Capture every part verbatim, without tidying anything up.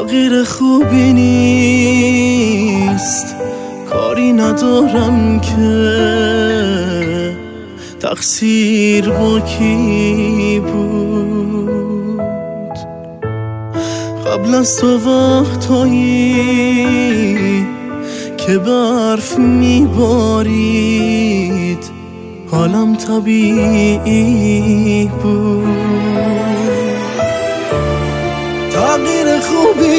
تغییر خوبی نیست، کاری ندارم که تقصیر با کی بود. قبل از تو وقتایی که برف میبارید حالم طبیعی بود. تغییر خوبی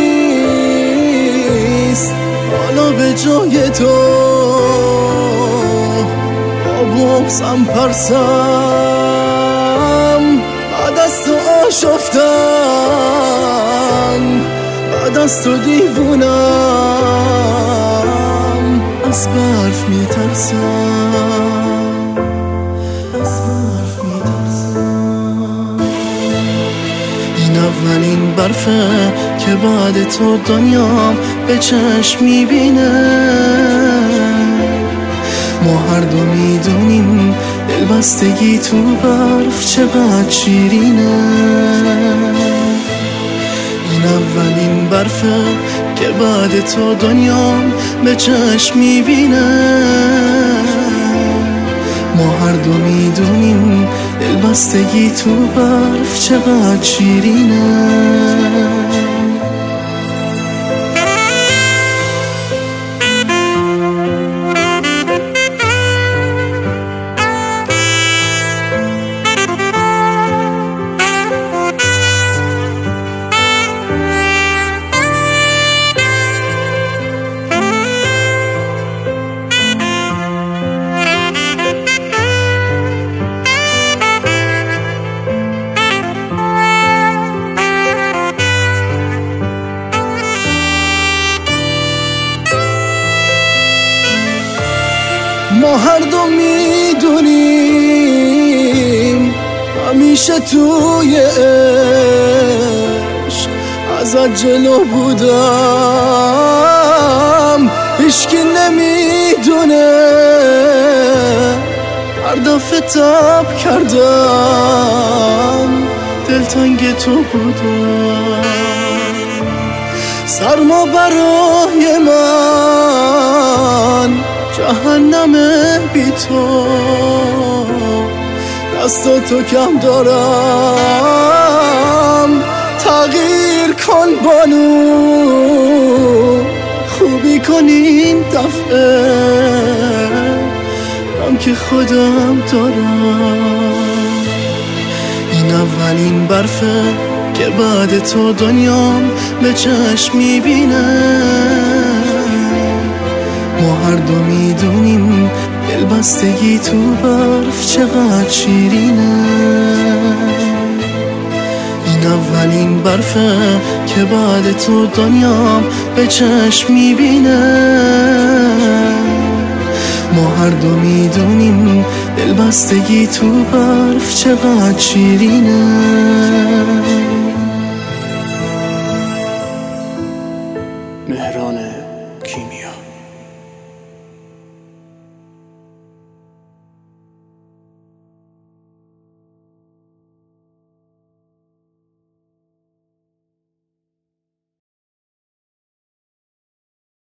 نیست، حالا به جای تو بغضم پرسم. بعد از تو آشفتم، بعد از تو دیوونم، از برف میترسم، از برف میترسم. این اولین برفه که بعد تو دنیام به چشم میبینه. ما هر دو میدونیم دلبستگی تو برف چقدر شیرینه. این اولین برفه که بعد تو دنیام به چشم میبینه. ما هر دو میدونیم دلبستگی تو برف چقدر شیرینه. ما هر دو میدونیم همیشه توی عشق ازت جلو بودم، هیچکی نمیدونه هر دفعه تب کردم دلتنگ تو بودم. سرما برای من جهنمه بی تو، دستاتو کم دارم، تغییر کن بانو، خوبی کن این دفعه، غم که خودم دارم. این اولین برفه که بعد تو دنیام به چشم میبینه. ما هر دو میدونیم دلبستگی تو برف چقدر شیرینه. این اولین برفه که بعد تو دنیام به چشم میبینه. ما هر دو میدونیم دلبستگی تو برف چقدر شیرینه.